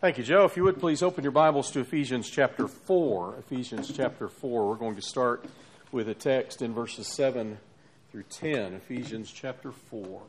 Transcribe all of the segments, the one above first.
Thank you, Joe. If you would please open your Bibles to Ephesians chapter 4. Ephesians chapter 4. We're going to start with a text in verses 7 through 10. Ephesians chapter 4.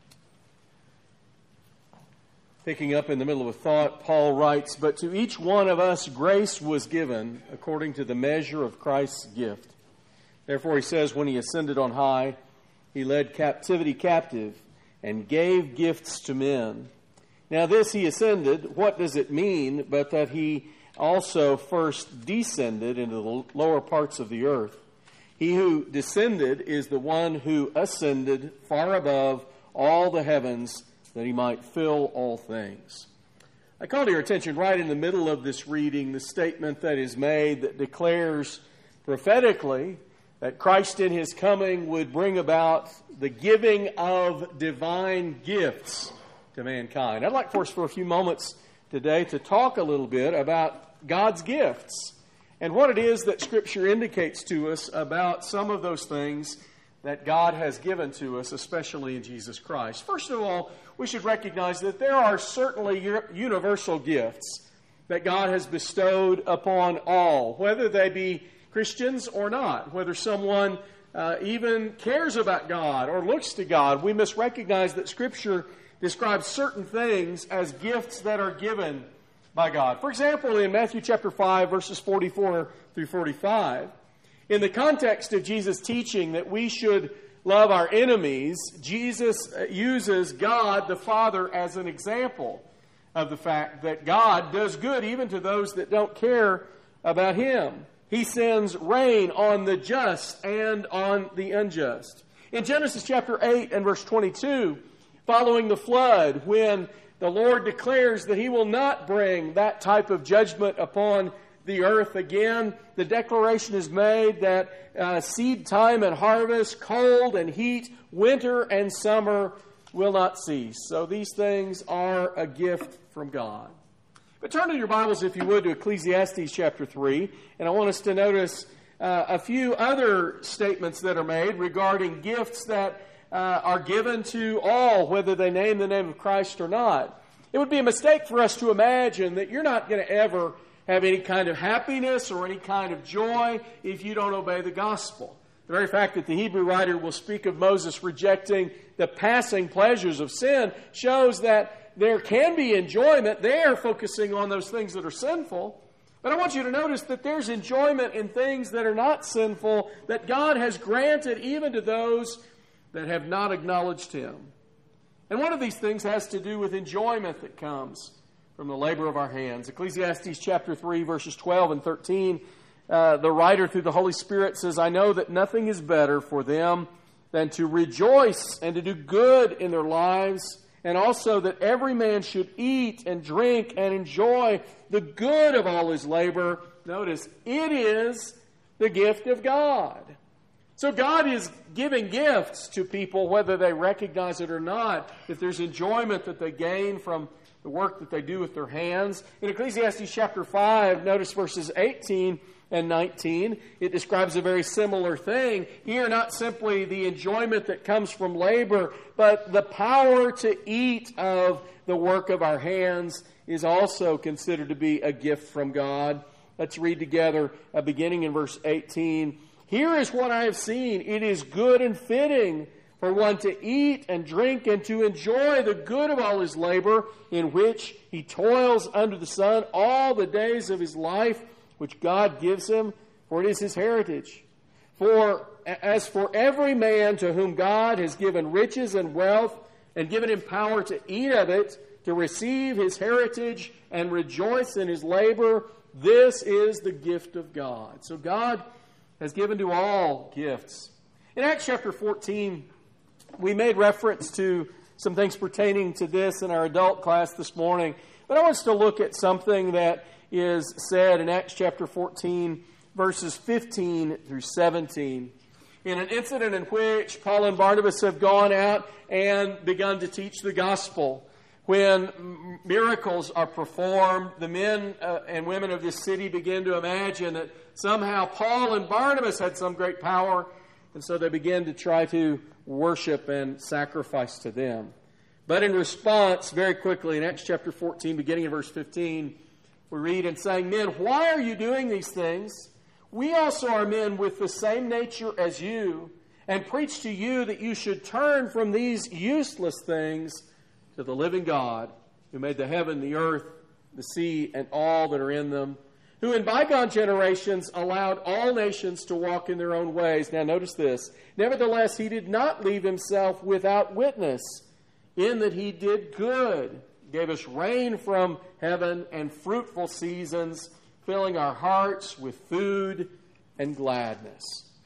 Picking up in the middle of a thought, Paul writes, "But to each one of us grace was given according to the measure of Christ's gift. Therefore," he says, "when he ascended on high, he led captivity captive and gave gifts to men. Now this he ascended, what does it mean but that he also first descended into the lower parts of the earth? He who descended is the one who ascended far above all the heavens that he might fill all things." I call to your attention right in the middle of this reading the statement that is made that declares prophetically that Christ in his coming would bring about the giving of divine gifts to mankind. I'd like for us for a few moments today to talk a little bit about God's gifts and what it is that Scripture indicates to us about some of those things that God has given to us, especially in Jesus Christ. First of all, we should recognize that there are certainly universal gifts that God has bestowed upon all, whether they be Christians or not, whether someone even cares about God or looks to God. We must recognize that Scripture describes certain things as gifts that are given by God. For example, in Matthew chapter 5, verses 44 through 45, in the context of Jesus' teaching that we should love our enemies, Jesus uses God the Father as an example of the fact that God does good even to those that don't care about Him. He sends rain on the just and on the unjust. In Genesis chapter 8 and verse 22, following the flood, when the Lord declares that He will not bring that type of judgment upon the earth again, the declaration is made that seed time and harvest, cold and heat, winter and summer will not cease. So these things are a gift from God. But turn in your Bibles, if you would, to Ecclesiastes chapter 3, and I want us to notice a few other statements that are made regarding gifts that are given to all, whether they name the name of Christ or not. It would be a mistake for us to imagine that you're not going to ever have any kind of happiness or any kind of joy if you don't obey the gospel. The very fact that the Hebrew writer will speak of Moses rejecting the passing pleasures of sin shows that there can be enjoyment there, focusing on those things that are sinful. But I want you to notice that there's enjoyment in things that are not sinful, that God has granted even to those that have not acknowledged Him. And one of these things has to do with enjoyment that comes from the labor of our hands. Ecclesiastes chapter 3, verses 12 and 13, the writer through the Holy Spirit says, "I know that nothing is better for them than to rejoice and to do good in their lives, and also that every man should eat and drink and enjoy the good of all his labor." Notice, it is the gift of God. So God is giving gifts to people whether they recognize it or not, if there's enjoyment that they gain from the work that they do with their hands. In Ecclesiastes chapter 5, notice verses 18 and 19, it describes a very similar thing. Here, not simply the enjoyment that comes from labor, but the power to eat of the work of our hands is also considered to be a gift from God. Let's read together, beginning in verse 18. "Here is what I have seen. It is good and fitting for one to eat and drink and to enjoy the good of all his labor, in which he toils under the sun all the days of his life, which God gives him, for it is his heritage. For as for every man to whom God has given riches and wealth, and given him power to eat of it, to receive his heritage and rejoice in his labor, this is the gift of God." So God has given to all gifts. In Acts chapter 14, we made reference to some things pertaining to this in our adult class this morning. But I want us to look at something that is said in Acts chapter 14, verses 15 through 17. In an incident in which Paul and Barnabas have gone out and begun to teach the gospel. When miracles are performed, the men and women of this city begin to imagine that somehow Paul and Barnabas had some great power, and so they begin to try to worship and sacrifice to them. But in response, very quickly, in Acts chapter 14, beginning in verse 15, we read, "And saying, 'Men, why are you doing these things? We also are men with the same nature as you, and preach to you that you should turn from these useless things to the living God, who made the heaven, the earth, the sea, and all that are in them, who in bygone generations allowed all nations to walk in their own ways.'" Now notice this. "Nevertheless, he did not leave himself without witness, in that he did good, gave us rain from heaven and fruitful seasons, filling our hearts with food and gladness."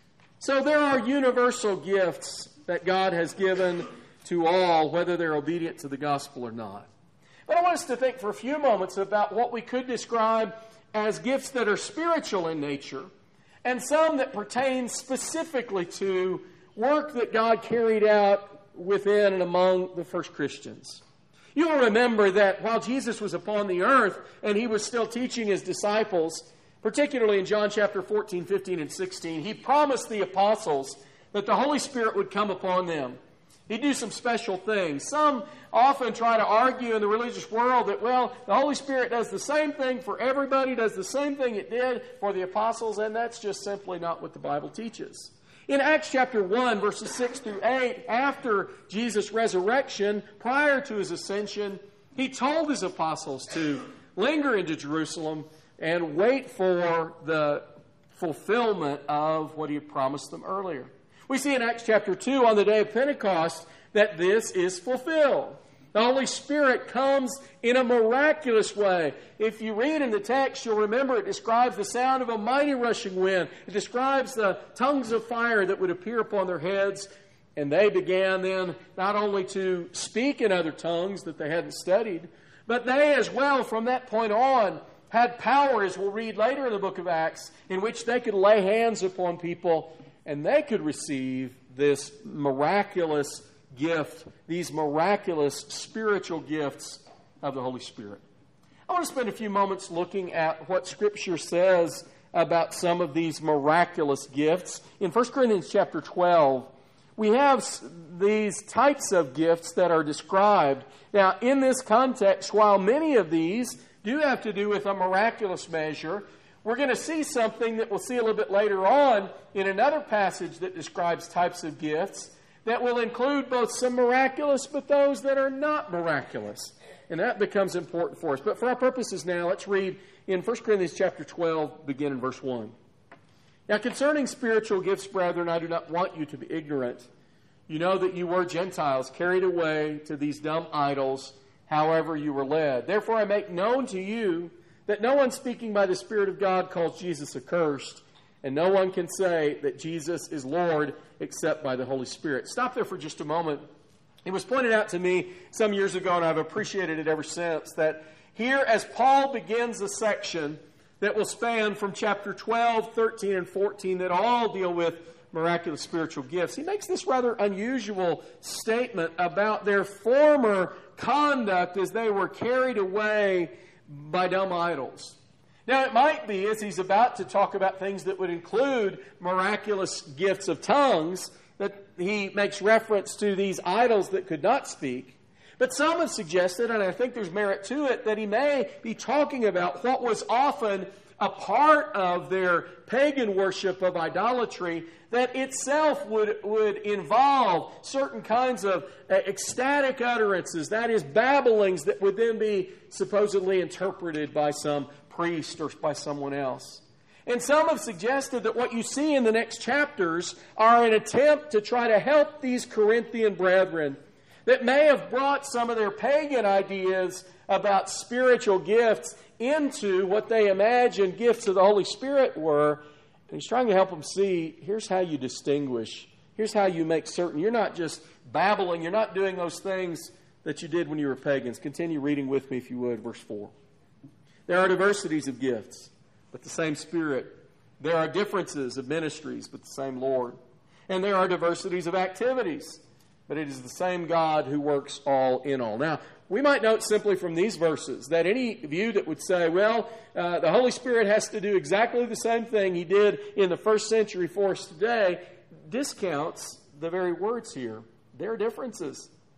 So there are universal gifts that God has given to all, whether they're obedient to the gospel or not. But I want us to think for a few moments about what we could describe as gifts that are spiritual in nature, and some that pertain specifically to work that God carried out within and among the first Christians. You'll remember that while Jesus was upon the earth and he was still teaching his disciples, particularly in John chapter 14, 15, and 16, he promised the apostles that the Holy Spirit would come upon them. He'd do some special things. Some often try to argue in the religious world that, well, the Holy Spirit does the same thing for everybody, does the same thing it did for the apostles, and that's just simply not what the Bible teaches. In Acts chapter 1, verses 6 through 8, after Jesus' resurrection, prior to his ascension, he told his apostles to linger into Jerusalem and wait for the fulfillment of what he had promised them earlier. We see in Acts chapter 2, on the day of Pentecost, that this is fulfilled. The Holy Spirit comes in a miraculous way. If you read in the text, you'll remember it describes the sound of a mighty rushing wind. It describes the tongues of fire that would appear upon their heads. And they began then not only to speak in other tongues that they hadn't studied, but they as well from that point on had power, as we'll read later in the book of Acts, in which they could lay hands upon people and they could receive this miraculous gift, these miraculous spiritual gifts of the Holy Spirit. I want to spend a few moments looking at what Scripture says about some of these miraculous gifts. In 1 Corinthians chapter 12, we have these types of gifts that are described. Now, in this context, while many of these do have to do with a miraculous measure, we're going to see something that we'll see a little bit later on in another passage that describes types of gifts that will include both some miraculous, but those that are not miraculous. And that becomes important for us. But for our purposes now, let's read in 1 Corinthians chapter 12, begin in verse 1. "Now concerning spiritual gifts, brethren, I do not want you to be ignorant. You know that you were Gentiles, carried away to these dumb idols, however you were led. Therefore I make known to you that no one speaking by the Spirit of God calls Jesus accursed, and no one can say that Jesus is Lord except by the Holy Spirit." Stop there for just a moment. It was pointed out to me some years ago, and I've appreciated it ever since, that here as Paul begins a section that will span from chapter 12, 13, and 14 that all deal with miraculous spiritual gifts, he makes this rather unusual statement about their former conduct as they were carried away by dumb idols. Now, it might be, as he's about to talk about things that would include miraculous gifts of tongues, that he makes reference to these idols that could not speak. But some have suggested, and I think there's merit to it, that he may be talking about what was often a part of their pagan worship of idolatry that itself would involve certain kinds of ecstatic utterances, that is, babblings that would then be supposedly interpreted by some priest or by someone else. And some have suggested that what you see in the next chapters are an attempt to try to help these Corinthian brethren that may have brought some of their pagan ideas about spiritual gifts into what they imagined gifts of the Holy Spirit were. And he's trying to help them see, here's how you distinguish. Here's how you make certain. You're not just babbling. You're not doing those things that you did when you were pagans. Continue reading with me if you would, verse 4. "There are diversities of gifts, but the same Spirit. There are differences of ministries, but the same Lord. And there are diversities of activities, but it is the same God who works all in all." Now, we might note simply from these verses that any view that would say, well, the Holy Spirit has to do exactly the same thing he did in the first century for us today, discounts the very words here. There are differences.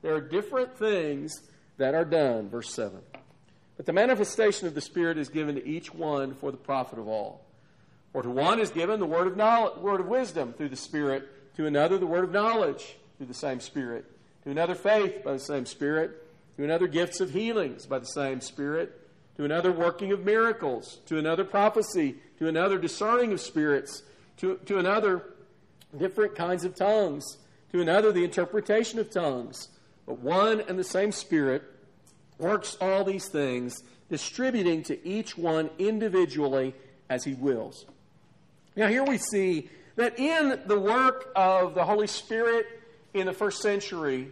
There are different things that are done, verse 7. But the manifestation of the Spirit is given to each one for the profit of all. For to one is given the word of wisdom through the Spirit, to another the word of knowledge through the same Spirit, to another faith by the same Spirit, to another gifts of healings by the same Spirit, to another working of miracles, to another prophecy, to another discerning of spirits, to another different kinds of tongues, to another the interpretation of tongues. But one and the same Spirit works all these things, distributing to each one individually as He wills. Now here we see that in the work of the Holy Spirit in the first century,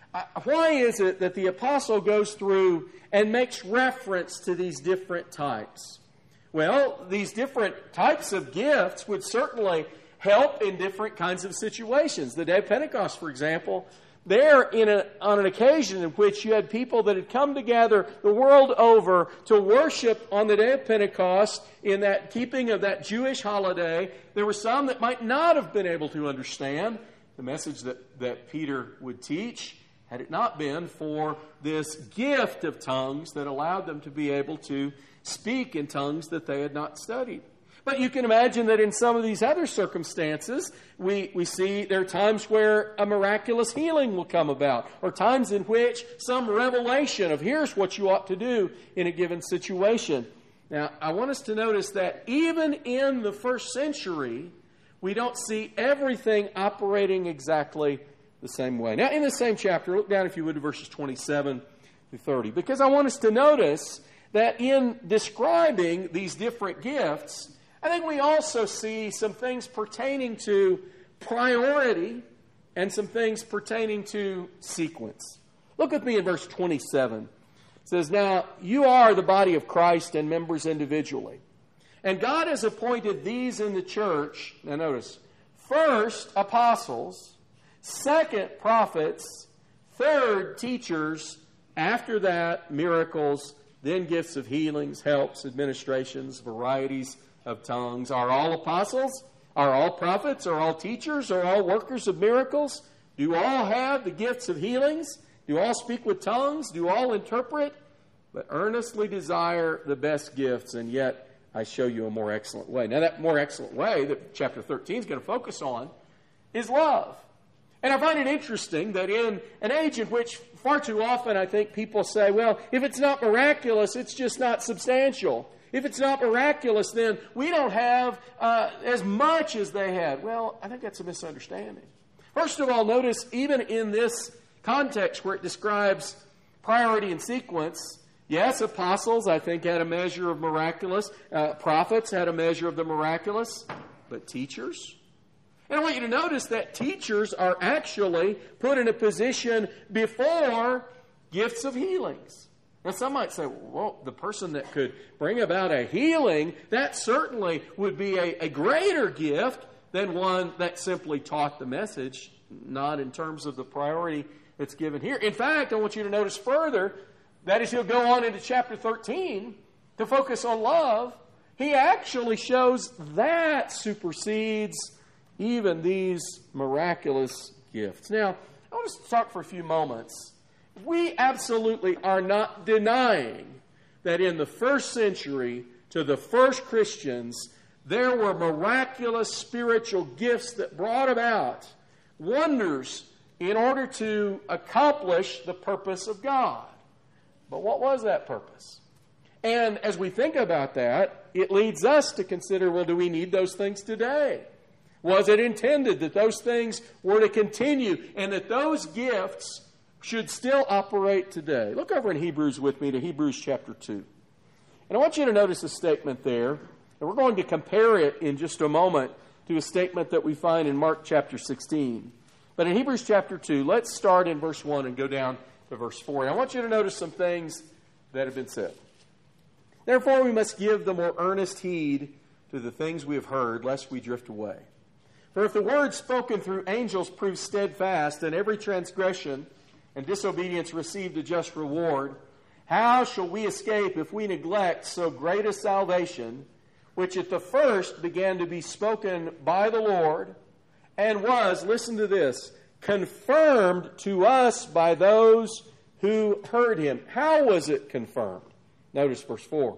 why is it that the apostle goes through and makes reference to these different types? Well, these different types of gifts would certainly help in different kinds of situations. The day of Pentecost, for example, there on an occasion in which you had people that had come together the world over to worship on the day of Pentecost in that keeping of that Jewish holiday, there were some that might not have been able to understand the message that Peter would teach, had it not been for this gift of tongues that allowed them to be able to speak in tongues that they had not studied. But you can imagine that in some of these other circumstances, we see there are times where a miraculous healing will come about, or times in which some revelation of here's what you ought to do in a given situation. Now, I want us to notice that even in the first century, we don't see everything operating exactly the same way. Now, in the same chapter, look down, if you would, to verses 27 through 30, because I want us to notice that in describing these different gifts, I think we also see some things pertaining to priority and some things pertaining to sequence. Look with me in verse 27. It says, "Now you are the body of Christ and members individually. And God has appointed these in the church," now notice, "first apostles, second prophets, third teachers, after that miracles, then gifts of healings, helps, administrations, varieties of tongues. Are all apostles? Are all prophets? Are all teachers? Are all workers of miracles? Do all have the gifts of healings? Do all speak with tongues? Do all interpret? But earnestly desire the best gifts, and yet I show you a more excellent way." Now that more excellent way that chapter 13 is going to focus on is love. And I find it interesting that in an age in which far too often I think people say, well, if it's not miraculous, it's just not substantial. If it's not miraculous, then we don't have as much as they had. Well, I think that's a misunderstanding. First of all, notice even in this context where it describes priority and sequence, yes, apostles, I think, had a measure of miraculous. Prophets had a measure of the miraculous. But teachers? And I want you to notice that teachers are actually put in a position before gifts of healings. Now, some might say, well, the person that could bring about a healing, that certainly would be a greater gift than one that simply taught the message, not in terms of the priority that's given here. In fact, I want you to notice further that as he'll go on into chapter 13 to focus on love, he actually shows that supersedes even these miraculous gifts. Now, I want us to talk for a few moments. We absolutely are not denying that in the first century, to the first Christians, there were miraculous spiritual gifts that brought about wonders in order to accomplish the purpose of God. But what was that purpose? And as we think about that, it leads us to consider, well, do we need those things today? Was it intended that those things were to continue and that those gifts should still operate today? Look over in Hebrews with me to Hebrews chapter 2. And I want you to notice a statement there, and we're going to compare it in just a moment to a statement that we find in Mark chapter 16. But in Hebrews chapter 2, let's start in verse 1 and go down to verse 4. And I want you to notice some things that have been said. "Therefore we must give the more earnest heed to the things we have heard, lest we drift away. For if the word spoken through angels proves steadfast, and every transgression and disobedience received a just reward, how shall we escape if we neglect so great a salvation, which at the first began to be spoken by the Lord, and was," listen to this, confirmed to us by those who heard him. How was it confirmed? Notice verse 4.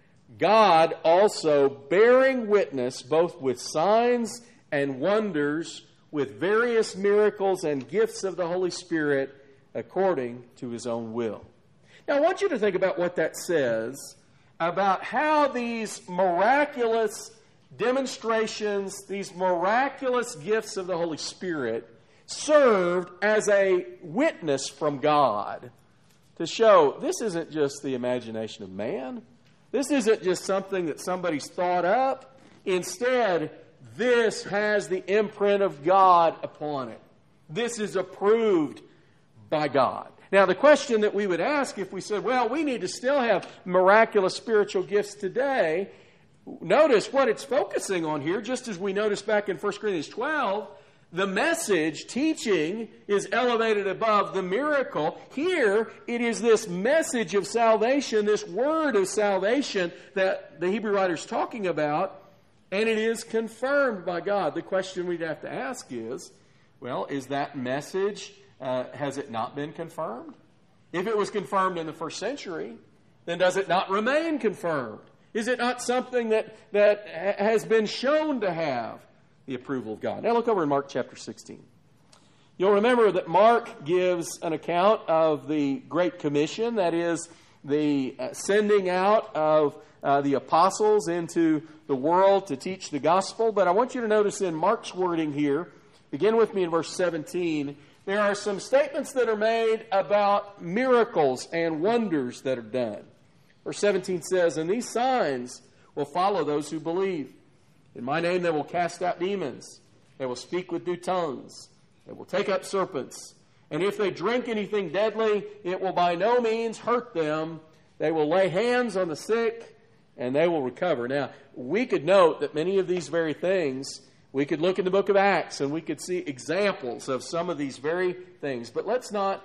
God also bearing witness both with signs and wonders, with various miracles and gifts of the Holy Spirit, according to his own will. Now I want you to think about what that says about how these miraculous demonstrations, these miraculous gifts of the Holy Spirit, served as a witness from God to show this isn't just the imagination of man. This isn't just something that somebody's thought up. Instead, this has the imprint of God upon it. This is approved by God. Now, the question that we would ask if we said, well, we need to still have miraculous spiritual gifts today, notice what it's focusing on here, just as we noticed back in 1 Corinthians 12, the message, teaching, is elevated above the miracle. Here, it is this message of salvation, this word of salvation that the Hebrew writer is talking about, and it is confirmed by God. The question we'd have to ask is, well, is that message, has it not been confirmed? If it was confirmed in the first century, then does it not remain confirmed? Is it not something that has been shown to have the approval of God? Now look over in Mark chapter 16. You'll remember that Mark gives an account of the Great Commission, that is, the sending out of the apostles into the world to teach the gospel. But I want you to notice in Mark's wording here, begin with me in verse 17, there are some statements that are made about miracles and wonders that are done. Verse 17 says, "And these signs will follow those who believe. In my name they will cast out demons. They will speak with new tongues. They will take up serpents. And if they drink anything deadly, it will by no means hurt them. They will lay hands on the sick, and they will recover." Now, we could note that many of these very things, we could look in the book of Acts, and we could see examples of some of these very things. But let's not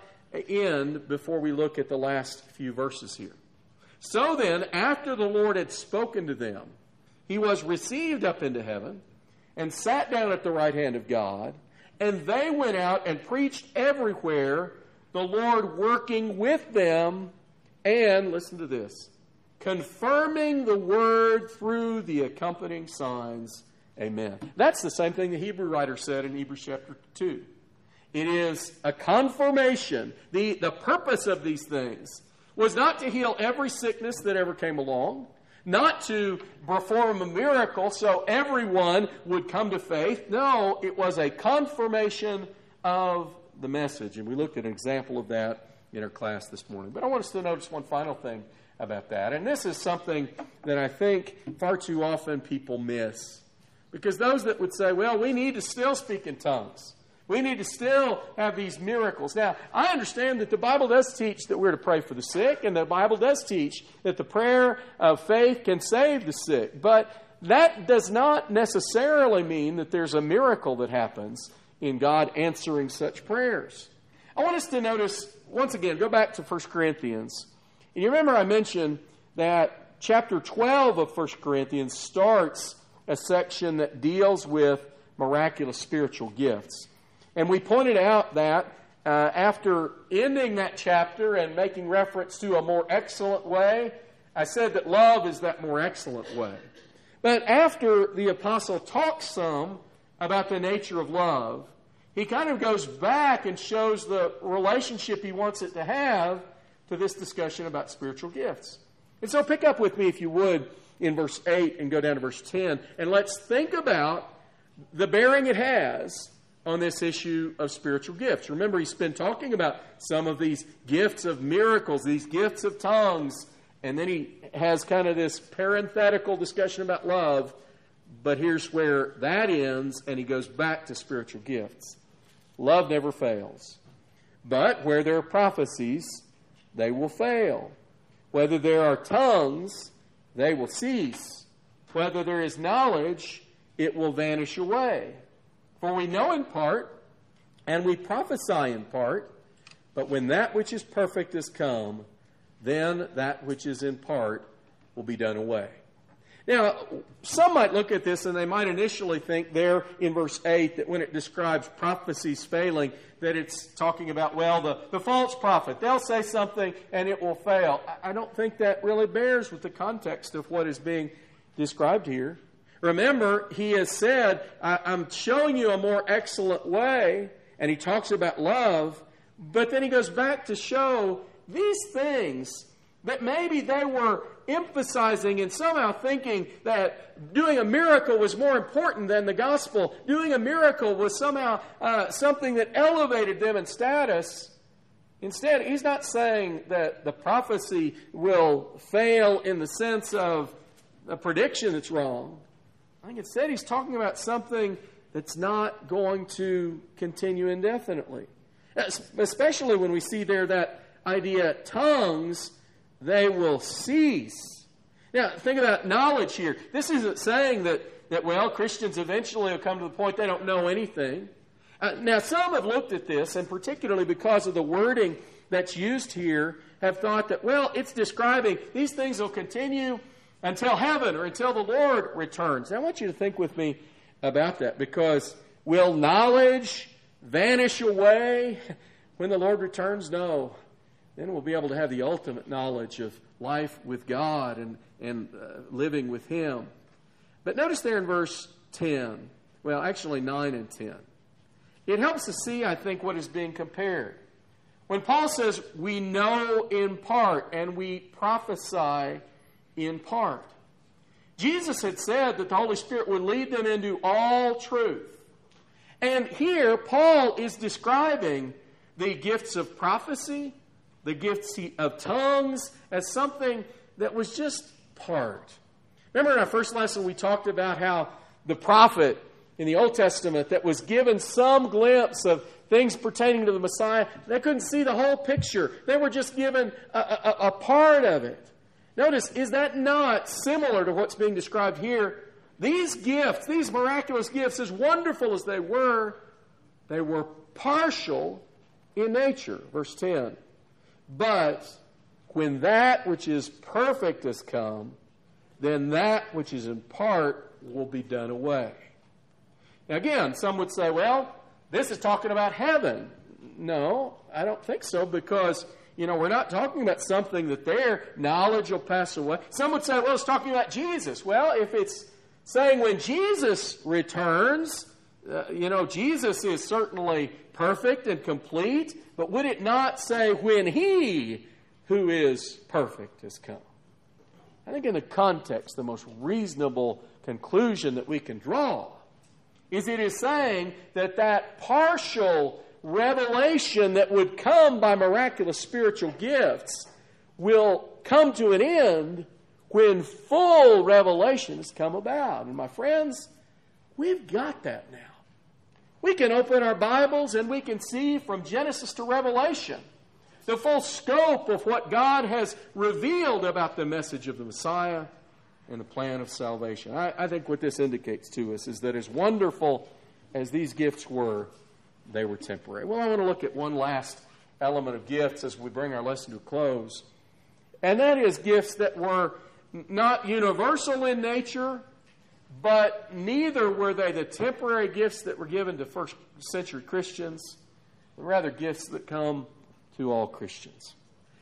end before we look at the last few verses here. "So then, after the Lord had spoken to them, he was received up into heaven and sat down at the right hand of God. And they went out and preached everywhere, the Lord working with them and," listen to this, "confirming the word through the accompanying signs." Amen. That's the same thing the Hebrew writer said in Hebrews chapter 2. It is a confirmation. The purpose of these things was not to heal every sickness that ever came along, not to perform a miracle so everyone would come to faith. No, it was a confirmation of the message. And we looked at an example of that in our class this morning. But I want us to notice one final thing about that. And this is something that I think far too often people miss. Because those that would say, well, we need to still speak in tongues. We need to still have these miracles. Now, I understand that the Bible does teach that we're to pray for the sick, and the Bible does teach that the prayer of faith can save the sick. But that does not necessarily mean that there's a miracle that happens in God answering such prayers. I want us to notice, once again, go back to 1 Corinthians. And you remember I mentioned that chapter 12 of 1 Corinthians starts a section that deals with miraculous spiritual gifts. And we pointed out that after ending that chapter and making reference to a more excellent way, I said that love is that more excellent way. But after the apostle talks some about the nature of love, he kind of goes back and shows the relationship he wants it to have to this discussion about spiritual gifts. And so pick up with me, if you would, in verse 8 and go down to verse 10, and let's think about the bearing it has on this issue of spiritual gifts. Remember, he's been talking about some of these gifts of miracles, these gifts of tongues, and then he has kind of this parenthetical discussion about love, but here's where that ends, and he goes back to spiritual gifts. Love never fails, but where there are prophecies, they will fail. Whether there are tongues, they will cease. Whether there is knowledge, it will vanish away. For we know in part, and we prophesy in part, but when that which is perfect is come, then that which is in part will be done away. Now, some might look at this and they might initially think there in verse 8 that when it describes prophecies failing, that it's talking about, well, the false prophet. They'll say something and it will fail. I don't think that really bears with the context of what is being described here. Remember, he has said, I'm showing you a more excellent way, and he talks about love, but then he goes back to show these things that maybe they were emphasizing and somehow thinking that doing a miracle was more important than the gospel. Doing a miracle was somehow something that elevated them in status. Instead, he's not saying that the prophecy will fail in the sense of a prediction that's wrong. I think instead he's talking about something that's not going to continue indefinitely. Especially when we see there that idea, tongues, they will cease. Now, think about knowledge here. This isn't saying that Christians eventually will come to the point they don't know anything. Now, some have looked at this, and particularly because of the wording that's used here, have thought that, it's describing these things will continue until heaven or until the Lord returns. Now, I want you to think with me about that, because will knowledge vanish away when the Lord returns? No. Then we'll be able to have the ultimate knowledge of life with God and living with Him. But notice there in verse 10, 9 and 10, it helps to see, I think, what is being compared. When Paul says, we know in part and we prophesy in part. Jesus had said that the Holy Spirit would lead them into all truth. And here, Paul is describing the gifts of prophecy, the gifts of tongues, as something that was just part. Remember in our first lesson we talked about how the prophet in the Old Testament that was given some glimpse of things pertaining to the Messiah, they couldn't see the whole picture. They were just given a part of it. Notice, is that not similar to what's being described here? These gifts, these miraculous gifts, as wonderful as they were partial in nature. Verse 10. But when that which is perfect has come, then that which is in part will be done away. Now again, some would say, this is talking about heaven. No, I don't think so, because we're not talking about something that their knowledge will pass away. Some would say, it's talking about Jesus. Well, if it's saying when Jesus returns, Jesus is certainly perfect and complete, but would it not say when He who is perfect has come? I think in the context, the most reasonable conclusion that we can draw is it is saying that partial revelation that would come by miraculous spiritual gifts will come to an end when full revelation has come about. And my friends, we've got that now. We can open our Bibles and we can see from Genesis to Revelation the full scope of what God has revealed about the message of the Messiah and the plan of salvation. I think what this indicates to us is that as wonderful as these gifts were, they were temporary. Well, I want to look at one last element of gifts as we bring our lesson to a close. And that is gifts that were not universal in nature, but neither were they the temporary gifts that were given to first century Christians, but rather gifts that come to all Christians.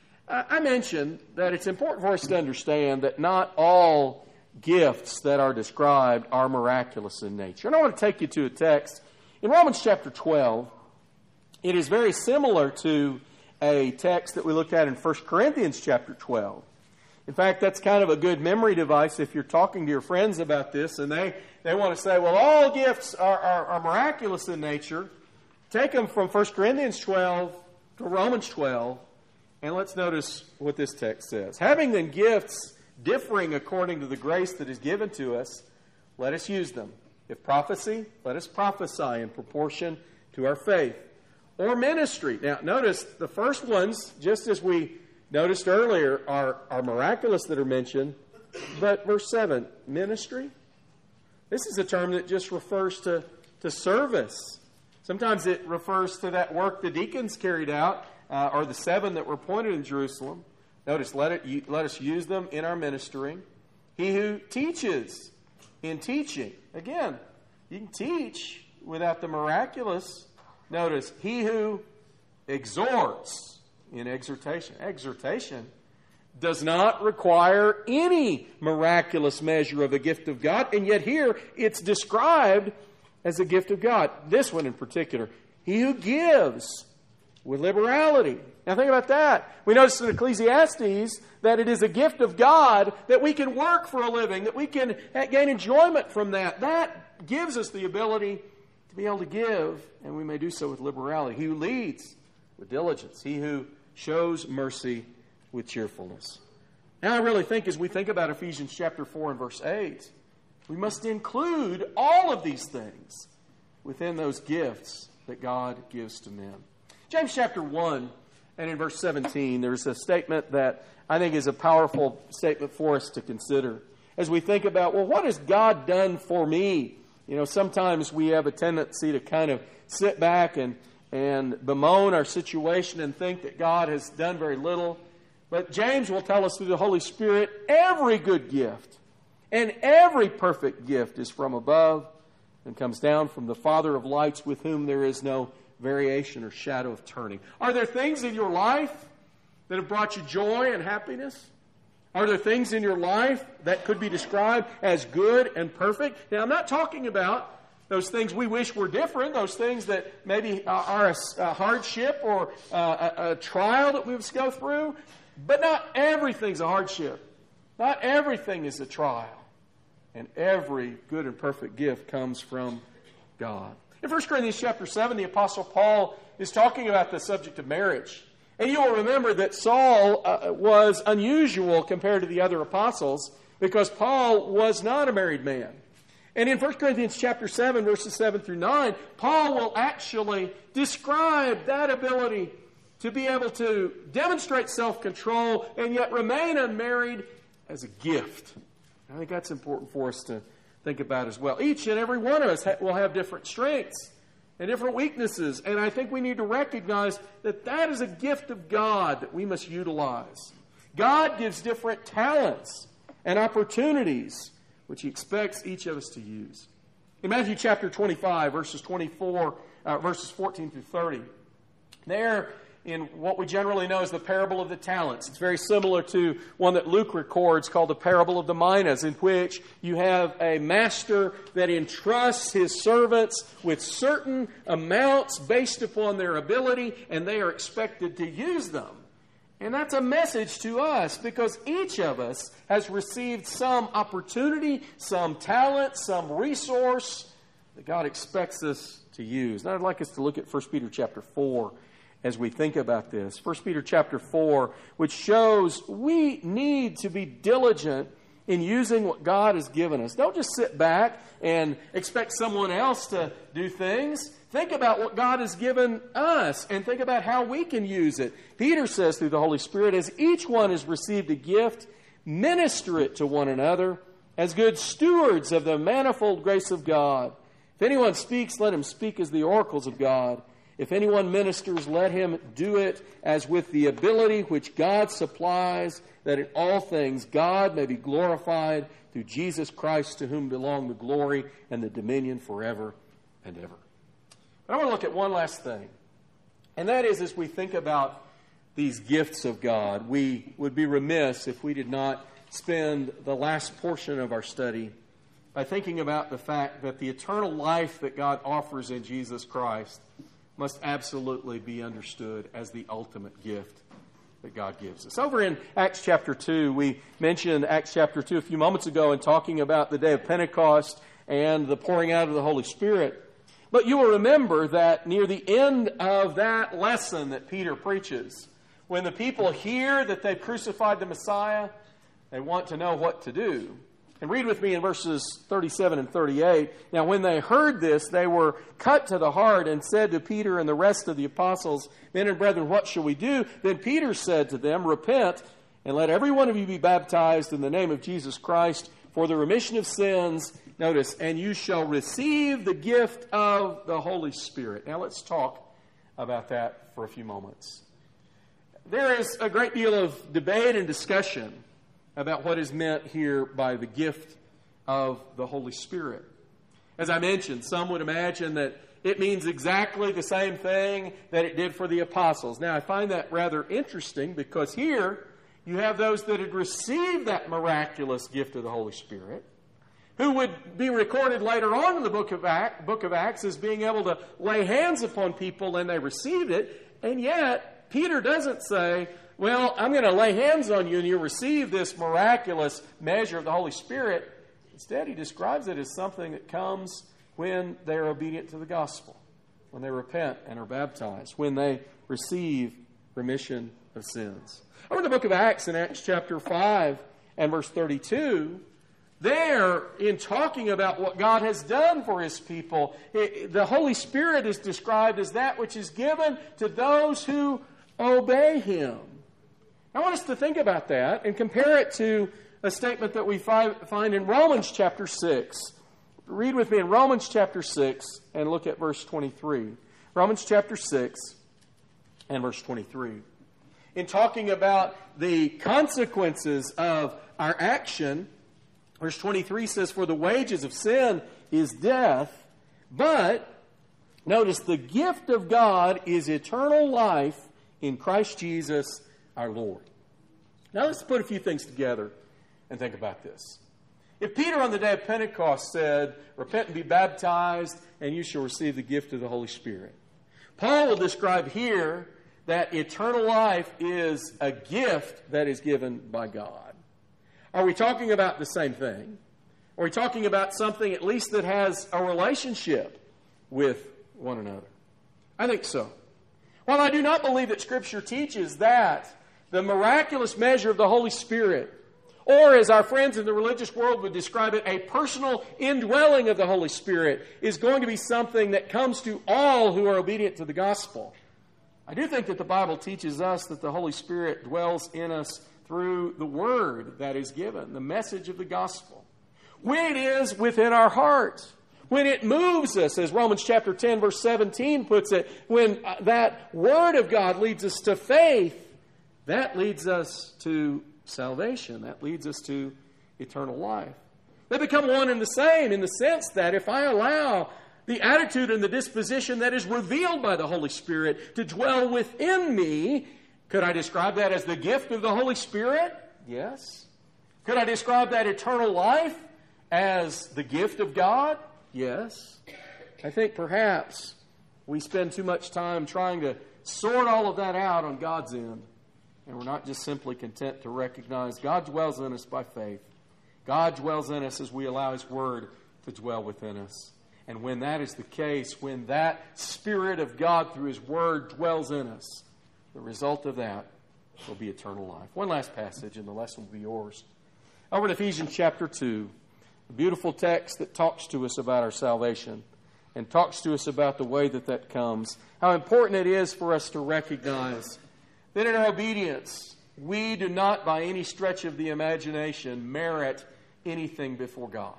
I mentioned that it's important for us to understand that not all gifts that are described are miraculous in nature. And I want to take you to a text in Romans chapter 12. It is very similar to a text that we looked at in 1 Corinthians chapter 12. In fact, that's kind of a good memory device if you're talking to your friends about this and they want to say, all gifts are miraculous in nature. Take them from 1 Corinthians 12 to Romans 12, and let's notice what this text says. Having then gifts differing according to the grace that is given to us, let us use them. If prophecy, let us prophesy in proportion to our faith. Or ministry. Now, notice the first ones, just as we noticed earlier, are miraculous that are mentioned. But verse 7, ministry. This is a term that just refers to service. Sometimes it refers to that work the deacons carried out, or the 7 that were appointed in Jerusalem. Notice, let us use them in our ministering. He who teaches in teaching. Again, you can teach without the miraculous. Notice, he who exhorts in exhortation. Exhortation does not require any miraculous measure of a gift of God, and yet here it's described as a gift of God. This one in particular, he who gives with liberality. Now think about that. We notice in Ecclesiastes that it is a gift of God that we can work for a living, that we can gain enjoyment from that. That gives us the ability to be able to give, and we may do so with liberality. He who leads with diligence. He who shows mercy with cheerfulness. Now I really think as we think about Ephesians chapter 4 and verse 8, we must include all of these things within those gifts that God gives to men. James chapter 1 and in verse 17, there's a statement that I think is a powerful statement for us to consider. As we think about, well, what has God done for me? You know, sometimes we have a tendency to kind of sit back and bemoan our situation and think that God has done very little. But James will tell us through the Holy Spirit, every good gift and every perfect gift is from above and comes down from the Father of lights, with whom there is no variation or shadow of turning. Are there things in your life that have brought you joy and happiness? Are there things in your life that could be described as good and perfect? Now, I'm not talking about those things we wish were different, those things that maybe are a hardship or a trial that we must go through. But not everything's a hardship. Not everything is a trial. And every good and perfect gift comes from God. In 1 Corinthians chapter 7, the Apostle Paul is talking about the subject of marriage. And you will remember that Saul was unusual compared to the other apostles because Paul was not a married man. And in 1 Corinthians chapter 7, verses 7 through 9, Paul will actually describe that ability to be able to demonstrate self-control and yet remain unmarried as a gift. I think that's important for us to think about as well. Each and every one of us will have different strengths and different weaknesses, and I think we need to recognize that that is a gift of God that we must utilize. God gives different talents and opportunities which He expects each of us to use. In Matthew chapter 25, verses 14 through 30, there in what we generally know as the parable of the talents. It's very similar to one that Luke records called the parable of the minas, in which you have a master that entrusts his servants with certain amounts based upon their ability, and they are expected to use them. And that's a message to us because each of us has received some opportunity, some talent, some resource that God expects us to use. Now I'd like us to look at 1 Peter chapter 4 as we think about this. 1 Peter chapter 4, which shows we need to be diligent in using what God has given us. Don't just sit back and expect someone else to do things. Think about what God has given us and think about how we can use it. Peter says through the Holy Spirit, as each one has received a gift, minister it to one another as good stewards of the manifold grace of God. If anyone speaks, let him speak as the oracles of God. If anyone ministers, let him do it as with the ability which God supplies, that in all things God may be glorified through Jesus Christ, to whom belong the glory and the dominion forever and ever. But I want to look at one last thing, and that is as we think about these gifts of God, we would be remiss if we did not spend the last portion of our study by thinking about the fact that the eternal life that God offers in Jesus Christ must absolutely be understood as the ultimate gift that God gives us. Over in Acts chapter 2, we mentioned Acts chapter 2 a few moments ago in talking about the day of Pentecost and the pouring out of the Holy Spirit. But you will remember that near the end of that lesson that Peter preaches, when the people hear that they've crucified the Messiah, they want to know what to do. And read with me in verses 37 and 38. Now, when they heard this, they were cut to the heart and said to Peter and the rest of the apostles, Men and brethren, what shall we do? Then Peter said to them, Repent, and let every one of you be baptized in the name of Jesus Christ for the remission of sins. Notice, and you shall receive the gift of the Holy Spirit. Now, let's talk about that for a few moments. There is a great deal of debate and discussion about what is meant here by the gift of the Holy Spirit. As I mentioned, some would imagine that it means exactly the same thing that it did for the apostles. Now, I find that rather interesting because here you have those that had received that miraculous gift of the Holy Spirit, who would be recorded later on in the book of Acts as being able to lay hands upon people and they received it. And yet, Peter doesn't say, well, I'm going to lay hands on you and you'll receive this miraculous measure of the Holy Spirit. Instead, he describes it as something that comes when they are obedient to the gospel, when they repent and are baptized, when they receive remission of sins. Over in the book of Acts, in Acts chapter 5 and verse 32, there, in talking about what God has done for His people, the Holy Spirit is described as that which is given to those who obey Him. I want us to think about that and compare it to a statement that we find in Romans chapter 6. Read with me in Romans chapter 6 and look at verse 23. Romans chapter 6 and verse 23. In talking about the consequences of our action, verse 23 says, "For the wages of sin is death, but," notice, "the gift of God is eternal life in Christ Jesus our Lord." Now let's put a few things together and think about this. If Peter on the day of Pentecost said, "Repent and be baptized, and you shall receive the gift of the Holy Spirit," Paul will describe here that eternal life is a gift that is given by God. Are we talking about the same thing? Are we talking about something at least that has a relationship with one another? I think so. While I do not believe that Scripture teaches that the miraculous measure of the Holy Spirit, or as our friends in the religious world would describe it, a personal indwelling of the Holy Spirit is going to be something that comes to all who are obedient to the gospel, I do think that the Bible teaches us that the Holy Spirit dwells in us through the word that is given, the message of the gospel. When it is within our heart, when it moves us, as Romans chapter 10 verse 17 puts it, when that word of God leads us to faith, that leads us to salvation. That leads us to eternal life. They become one and the same in the sense that if I allow the attitude and the disposition that is revealed by the Holy Spirit to dwell within me, could I describe that as the gift of the Holy Spirit? Yes. Could I describe that eternal life as the gift of God? Yes. I think perhaps we spend too much time trying to sort all of that out on God's end. And we're not just simply content to recognize God dwells in us by faith. God dwells in us as we allow His Word to dwell within us. And when that is the case, when that Spirit of God through His Word dwells in us, the result of that will be eternal life. One last passage and the lesson will be yours. Over in Ephesians chapter 2, a beautiful text that talks to us about our salvation and talks to us about the way that that comes. How important it is for us to recognize that in our obedience, we do not by any stretch of the imagination merit anything before God.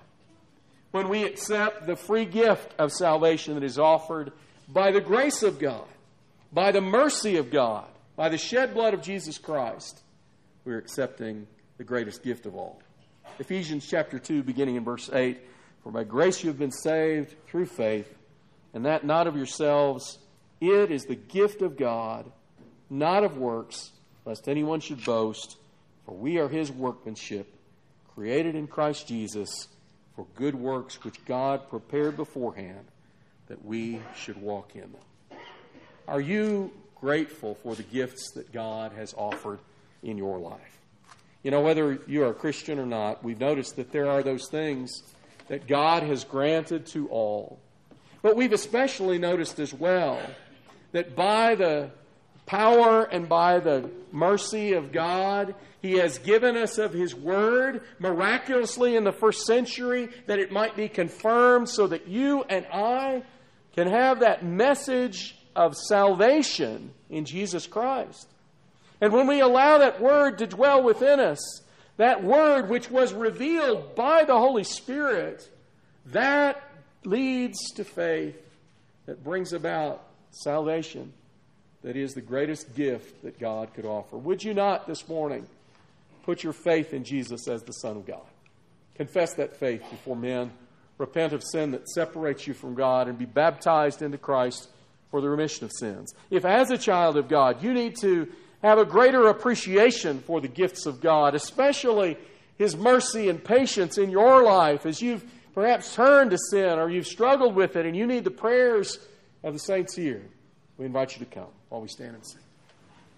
When we accept the free gift of salvation that is offered by the grace of God, by the mercy of God, by the shed blood of Jesus Christ, we're accepting the greatest gift of all. Ephesians chapter 2, beginning in verse 8, "For by grace you have been saved through faith, and that not of yourselves, it is the gift of God, not of works, lest anyone should boast. For we are His workmanship, created in Christ Jesus, for good works which God prepared beforehand, that we should walk in them." Are you grateful for the gifts that God has offered in your life? You know, whether you are a Christian or not, we've noticed that there are those things that God has granted to all. But we've especially noticed as well that by the power and by the mercy of God, He has given us of His Word miraculously in the first century that it might be confirmed so that you and I can have that message of salvation in Jesus Christ. And when we allow that Word to dwell within us, that Word which was revealed by the Holy Spirit, that leads to faith that brings about salvation that is the greatest gift that God could offer. Would you not this morning put your faith in Jesus as the Son of God. Confess that faith before men. Repent of sin that separates you from God and be baptized into Christ for the remission of sins. If as a child of God, you need to have a greater appreciation for the gifts of God, especially His mercy and patience in your life as you've perhaps turned to sin or you've struggled with it and you need the prayers of the saints here, we invite you to come while we stand and sing.